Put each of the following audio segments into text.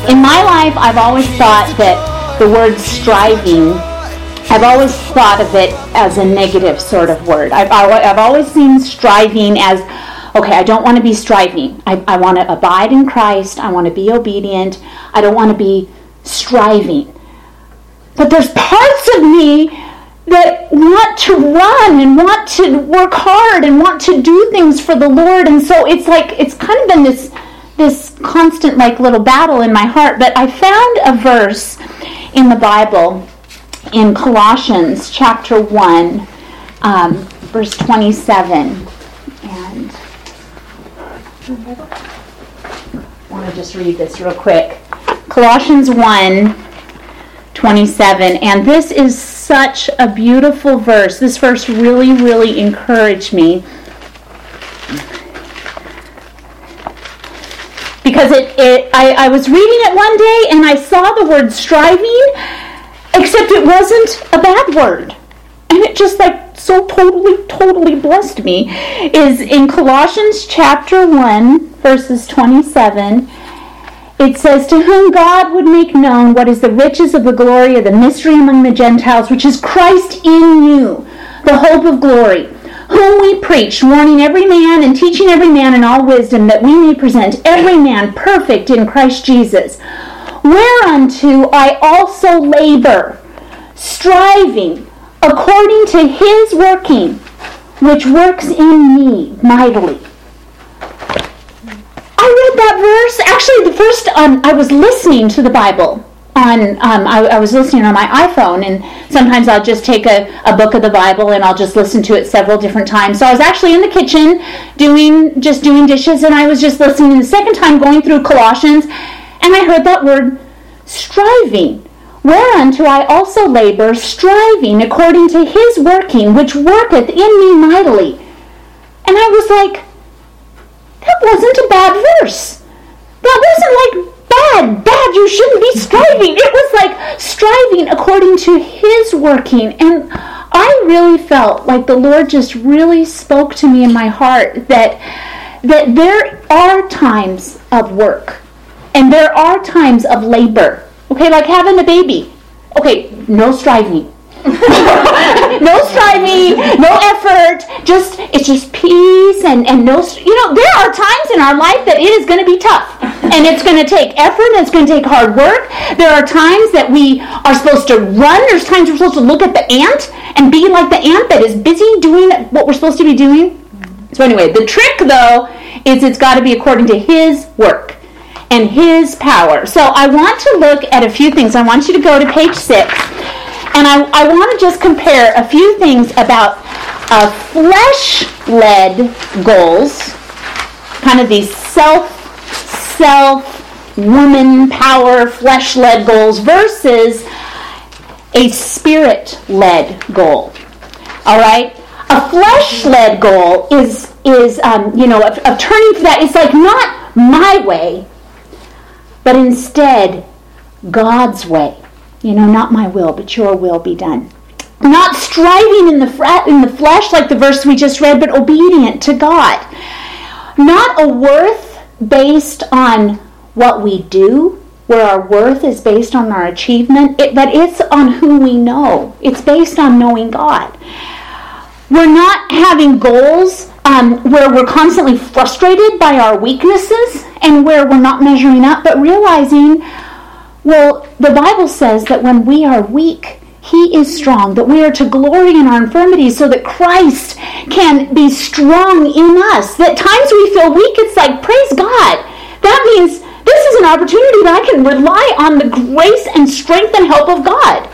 In my life, I've always thought that the word striving, I've always thought of it as a negative sort of word. I've always seen striving as, okay, I don't want to be striving. I want to abide in Christ. I want to be obedient. I don't want to be striving. But there's parts of me that want to run and want to work hard and want to do things for the Lord. And so it's kind of been this constant little battle in my heart. But I found a verse in the Bible in Colossians chapter 1, verse 27. And I want to just read this real quick. Colossians 1, 27. And this is such a beautiful verse. This verse really, really encouraged me. Because I was reading it one day and I saw the word striving, except it wasn't a bad word. And it just so totally blessed me. Is in Colossians chapter 1, verses 27. It says, to whom God would make known what is the riches of the glory of the mystery among the Gentiles, which is Christ in you, the hope of glory, whom we preach, warning every man and teaching every man in all wisdom, that we may present every man perfect in Christ Jesus. Whereunto I also labor, striving according to his working, which works in me mightily. I read that verse. Actually, the first I was listening to the Bible on. I was listening on my iPhone, and sometimes I'll just take a book of the Bible and I'll just listen to it several different times. So I was actually in the kitchen doing dishes, and I was just listening. And the second time, going through Colossians, and I heard that word striving. Whereunto I also labor, striving according to his working, which worketh in me mightily. And I was like, that wasn't a bad verse. That wasn't bad, you shouldn't be striving. It was striving according to his working. And I really felt like the Lord just really spoke to me in my heart that there are times of work and there are times of labor. Okay, like having a baby. Okay, no striving. No striving, no effort, it's just peace and no, there are times in our life that it is going to be tough and it's going to take effort and it's going to take hard work. There are times that we are supposed to run. There's times we're supposed to look at the ant and be like the ant that is busy doing what we're supposed to be doing. So anyway, the trick though is it's got to be according to his work and his power. So I want to look at a few things. I want you to go to page 6. And I want to just compare a few things about flesh-led goals, kind of these self, woman power, flesh-led goals versus a spirit-led goal. All right? A flesh-led goal is of turning for that. It's not my way, but instead God's way. Not my will, but your will be done. Not striving in the flesh like the verse we just read, but obedient to God. Not a worth based on what we do, where our worth is based on our achievement, but it's on who we know. It's based on knowing God. We're not having goals where we're constantly frustrated by our weaknesses and where we're not measuring up, but realizing, well, the Bible says that when we are weak, he is strong, that we are to glory in our infirmities so that Christ can be strong in us. That times we feel weak, it's praise God. That means this is an opportunity that I can rely on the grace and strength and help of God.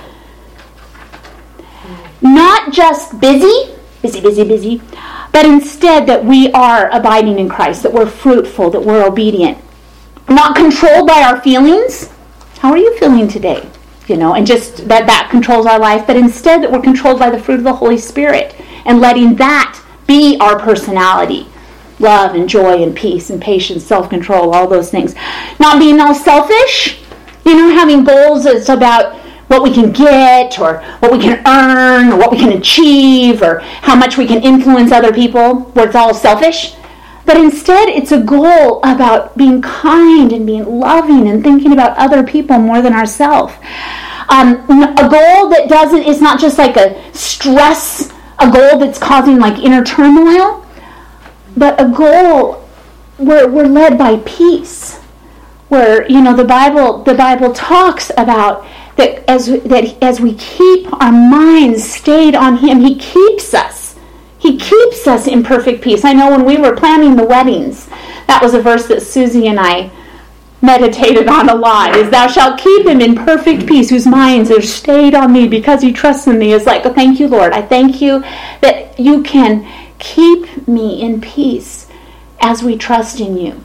Not just busy, but instead that we are abiding in Christ, that we're fruitful, that we're obedient. Not controlled by our feelings. How are you feeling today? And just that controls our life, but instead that we're controlled by the fruit of the Holy Spirit and letting that be our personality. Love and joy and peace and patience, self-control, all those things. Not being all selfish, having goals that's about what we can get or what we can earn or what we can achieve or how much we can influence other people, where it's all selfish. But instead, it's a goal about being kind and being loving and thinking about other people more than ourselves. A goal that is not just like a goal that's causing like inner turmoil, but a goal where we're led by peace. Where, the Bible talks about that as we keep our minds stayed on Him, He keeps us. He keeps us in perfect peace. I know when we were planning the weddings, that was a verse that Susie and I meditated on a lot, is thou shalt keep him in perfect peace whose minds are stayed on thee because he trusts in thee. It's like, thank you, Lord. I thank you that you can keep me in peace as we trust in you.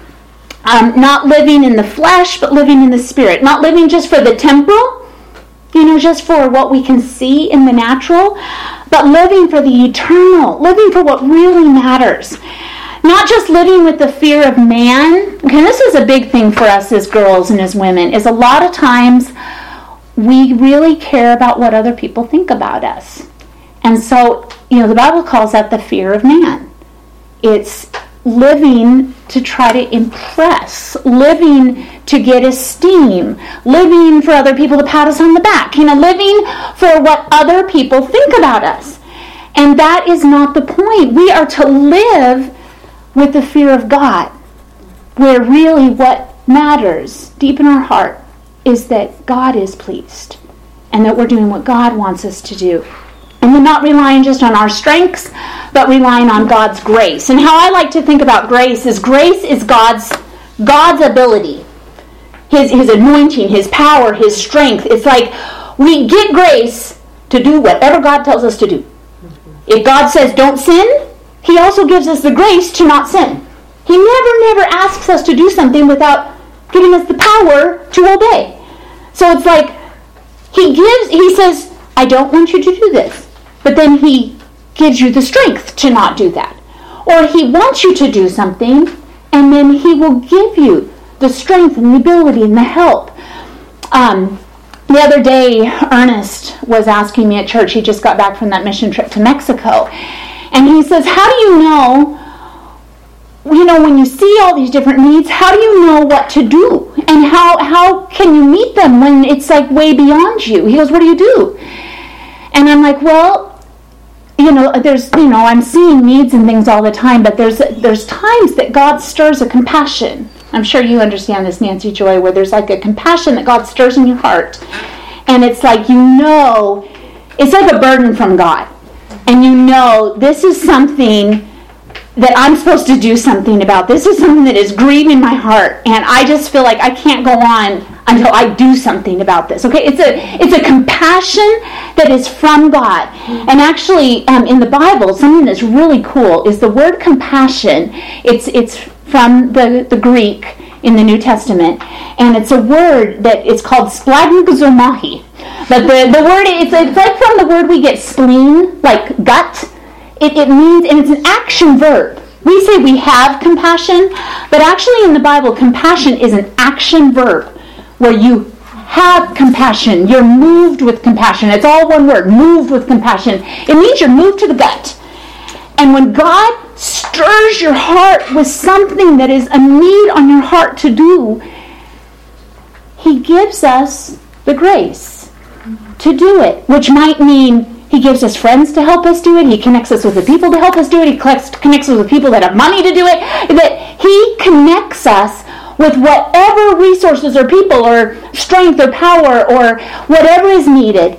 Not living in the flesh, but living in the spirit. Not living just for the temporal, just for what we can see in the natural, but living for the eternal, living for what really matters. Not just living with the fear of man. Okay, this is a big thing for us as girls and as women, is a lot of times we really care about what other people think about us. And so, the Bible calls that the fear of man. It's living to try to impress, living to get esteem, living for other people to pat us on the back, living for what other people think about us. And that is not the point. We are to live with the fear of God, where really what matters deep in our heart is that God is pleased and that we're doing what God wants us to do. And we're not relying just on our strengths, but relying on God's grace. And how I like to think about grace is God's ability, His anointing, His power, His strength. It's like we get grace to do whatever God tells us to do. If God says don't sin, He also gives us the grace to not sin. He never asks us to do something without giving us the power to obey. So it's like He says, I don't want you to do this. But then He gives you the strength to not do that. Or He wants you to do something, and then He will give you the strength and the ability and the help. The other day, Ernest was asking me at church, he just got back from that mission trip to Mexico, and he says, how do you know, when you see all these different needs, how do you know what to do? And how can you meet them when it's like way beyond you? He goes, what do you do? And I'm like, well, I'm seeing needs and things all the time, but there's times that God stirs a compassion. I'm sure you understand this, Nancy Joy, where there's like a compassion that God stirs in your heart. And it's like, it's like a burden from God. And this is something that I'm supposed to do something about. This is something that is grieving my heart. And I just feel like I can't go on until I do something about this. Okay, it's a compassion that is from God. And actually, in the Bible, something that's really cool is the word compassion. It's from the Greek in the New Testament, and it's a word that it's called splagnozomahi. But the word it's like from the word we get spleen, like gut. It means, and it's an action verb. We say we have compassion, but actually in the Bible, compassion is an action verb where you have compassion. You're moved with compassion. It's all one word, moved with compassion. It means you're moved to the gut. And when God stirs your heart with something that is a need on your heart to do, He gives us the grace to do it, which might mean He gives us friends to help us do it. He connects us with the people to help us do it. He connects us with people that have money to do it. That He connects us with whatever resources or people or strength or power or whatever is needed.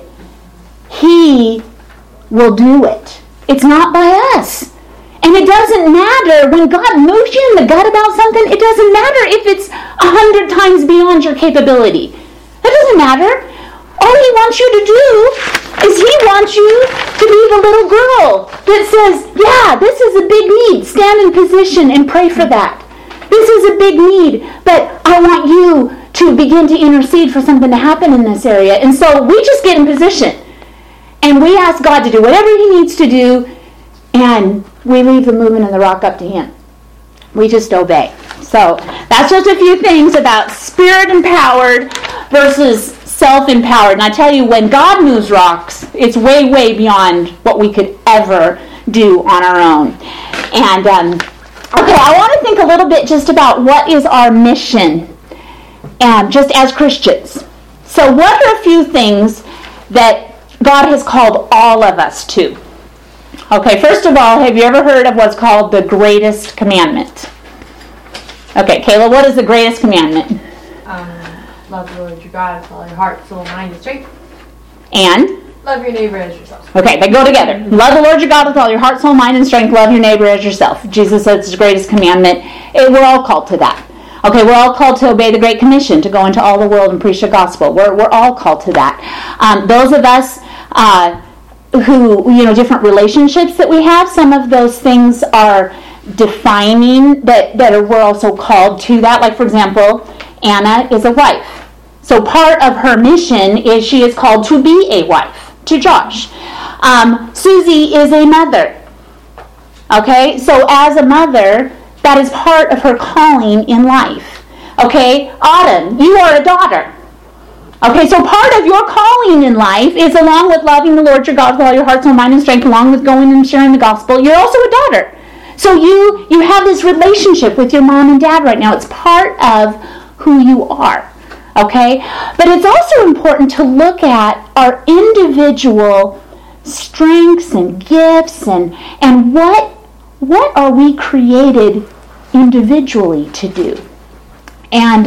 He will do it. It's not by us. And it doesn't matter when God moves you in the gut about something. It doesn't matter if it's 100 times beyond your capability. That doesn't matter. All He wants you to do is He wants you to be the little girl that says, yeah, this is a big need. Stand in position and pray for that. This is a big need, but I want you to begin to intercede for something to happen in this area. And so we just get in position. And we ask God to do whatever He needs to do, and we leave the movement and the rock up to Him. We just obey. So that's just a few things about spirit-empowered versus self-empowered. And I tell you, when God moves rocks, it's way, way beyond what we could ever do on our own. And Okay, I want to think a little bit just about what is our mission, just as Christians. So what are a few things that God has called all of us to? Okay, first of all, have you ever heard of what's called the greatest commandment? Okay, Kayla, what is the greatest commandment? Love the Lord your God with all your heart, soul, mind, and strength. And? Love your neighbor as yourself. Okay, they go together. Love the Lord your God with all your heart, soul, mind, and strength. Love your neighbor as yourself. Jesus says it's the greatest commandment. We're all called to that. Okay, we're all called to obey the Great Commission, to go into all the world and preach the gospel. We're all called to that. Those of us who, different relationships that we have, some of those things are defining that we're also called to that. Like, for example, Anna is a wife. So part of her mission is she is called to be a wife to Josh. Susie is a mother. Okay, so as a mother, that is part of her calling in life. Okay, Autumn, you are a daughter. Okay, so part of your calling in life is, along with loving the Lord your God with all your heart, soul, mind, and strength, along with going and sharing the gospel, you're also a daughter. So you have this relationship with your mom and dad right now. It's part of who you are. Okay? But it's also important to look at our individual strengths and gifts and what are we created individually to do. And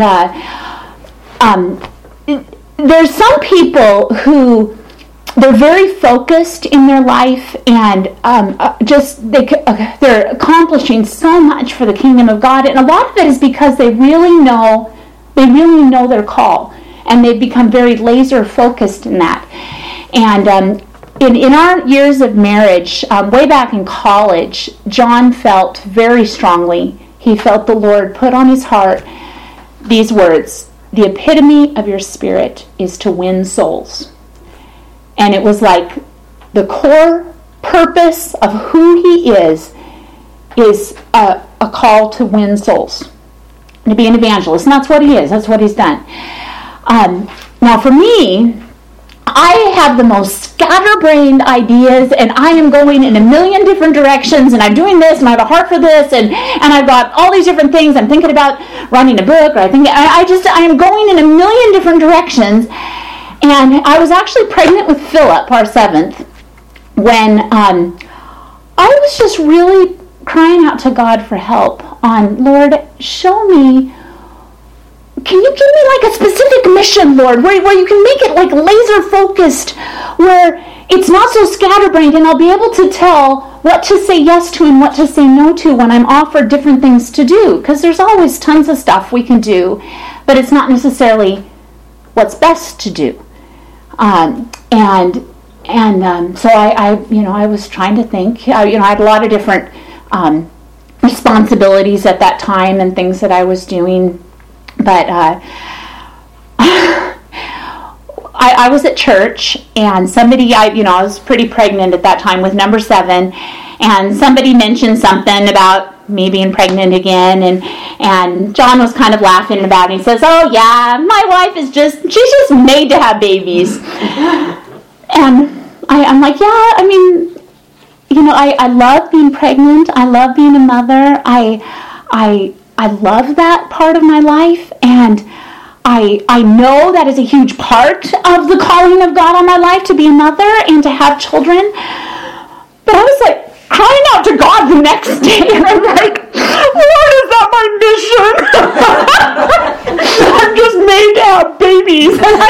there's some people who they're very focused in their life and they're accomplishing so much for the kingdom of God, and a lot of it is because they really know their call, and they've become very laser focused in that. And in our years of marriage, way back in college, John felt very strongly. He felt the Lord put on his heart these words: "The epitome of your spirit is to win souls." And it was like the core purpose of who he is a call to win souls, to be an evangelist. And that's what he is. That's what he's done. Now for me, I have the most scatterbrained ideas, and I am going in a million different directions, and I'm doing this, and I have a heart for this, and I've got all these different things. I'm thinking about writing a book, or I am going in a million different directions. And I was actually pregnant with Philip, our seventh, when I was just really crying out to God for help on, Lord, show me, can you give me like a specific mission, Lord, where you can make it like laser focused, where it's not so scatterbrained, and I'll be able to tell what to say yes to and what to say no to when I'm offered different things to do, because there's always tons of stuff we can do, but it's not necessarily what's best to do. So I was trying to think. I had a lot of different responsibilities at that time and things that I was doing, but I was at church, and somebody, I was pretty pregnant at that time with number 7, and somebody mentioned something about me being pregnant again, and John was kind of laughing about it. He says, "Oh yeah, my wife she's just made to have babies." And I'm like, yeah, I mean, I love being pregnant. I love being a mother. I love that part of my life, and I know that is a huge part of the calling of God on my life, to be a mother and to have children. But I was like crying out to God the next day, and I'm like, Lord, is that my mission? I'm just made to have babies.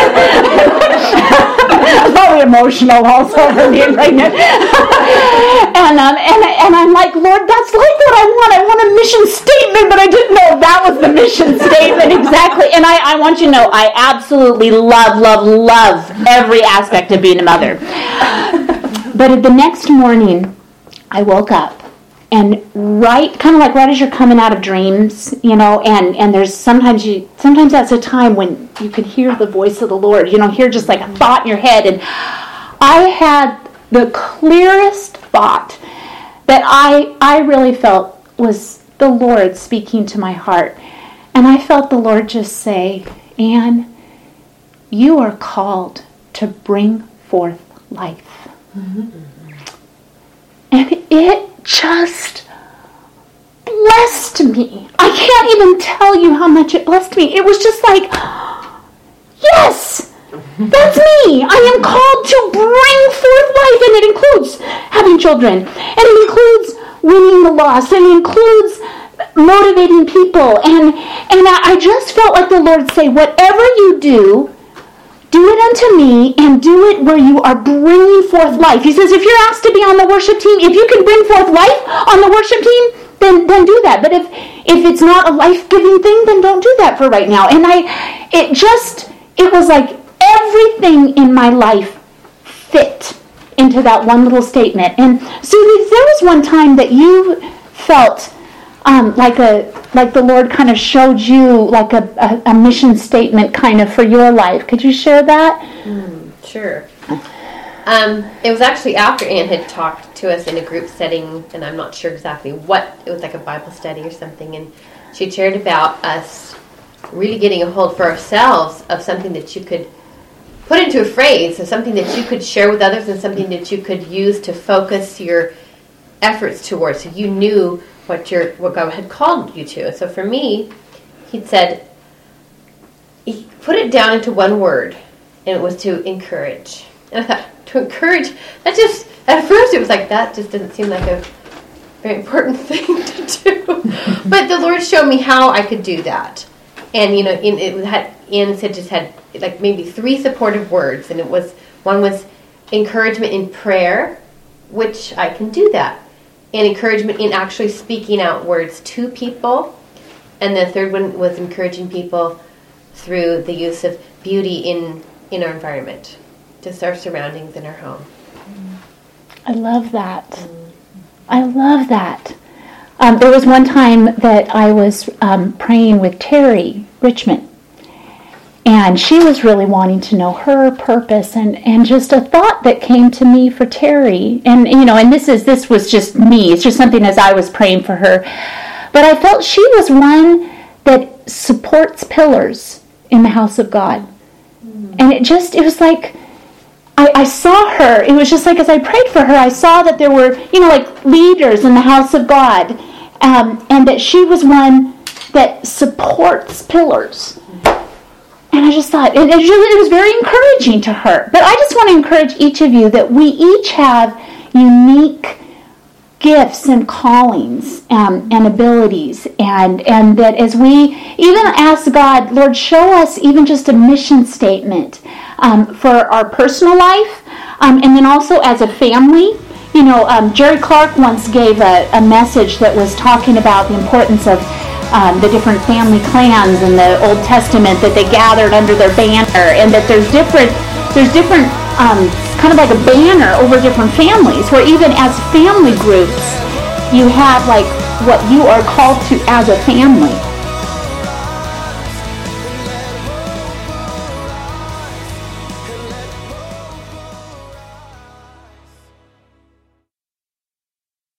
I'm probably emotional also for being pregnant. And I'm like, Lord, that's like what I want. I want a mission statement, but I didn't know that was the mission statement exactly. And I want you to know, I absolutely love every aspect of being a mother. But the next morning, I woke up, and right as you're coming out of dreams, and there's sometimes that's a time when you can hear the voice of the Lord, hear just like a thought in your head. And I had the clearest thought that I really felt was the Lord speaking to my heart. And I felt the Lord just say, "Anne, you are called to bring forth life." Mm-hmm. And it just blessed me. I can't even tell you how much it blessed me. It was just like, yes, that's me. I am called to bring forth life, and it includes having children, and it includes winning the lost, and it includes motivating people. And I just felt like the Lord say, whatever you do it unto me, and do it where you are bringing forth life. He says, if you're asked to be on the worship team, if you can bring forth life on the worship team, then do that. But if it's not a life-giving thing, then don't do that for right now. And it was like everything in my life fit into that one little statement. And Susie, there was one time that you felt like the Lord kind of showed you like a mission statement kind of for your life. Could you share that? Sure. It was actually after Ann had talked to us in a group setting, and I'm not sure exactly what. It was like a Bible study or something, and she shared about us really getting a hold for ourselves of something that you could put into a phrase, of something that you could share with others, and something that you could use to focus your efforts towards, so you knew what God had called you to. So for me, he'd said, he put it down into one word, and it was to encourage. And I thought, to encourage, that just, at first it was like, that just doesn't seem like a very important thing to do. But the Lord showed me how I could do that. And, Ann said just had like maybe 3 supportive words, and one was encouragement in prayer, which I can do that. And encouragement in actually speaking out words to people. And the third one was encouraging people through the use of beauty in our environment, just our surroundings in our home. I love that. I love that. There was one time that I was praying with Terry Richmond, and she was really wanting to know her purpose, and just a thought that came to me for Terry, and this was just me. It's just something as I was praying for her, but I felt she was one that supports pillars in the house of God, and it was like I saw her. It was just like as I prayed for her, I saw that there were like leaders in the house of God, and that she was one that supports pillars. And I just thought, it was very encouraging to her. But I just want to encourage each of you that we each have unique gifts and callings and abilities. And that as we even ask God, Lord, show us even just a mission statement for our personal life. And then also as a family. Jerry Clark once gave a message that was talking about the importance of the different family clans in the Old Testament, that they gathered under their banner, and that there's different kind of like a banner over different families, where even as family groups you have like what you are called to as a family.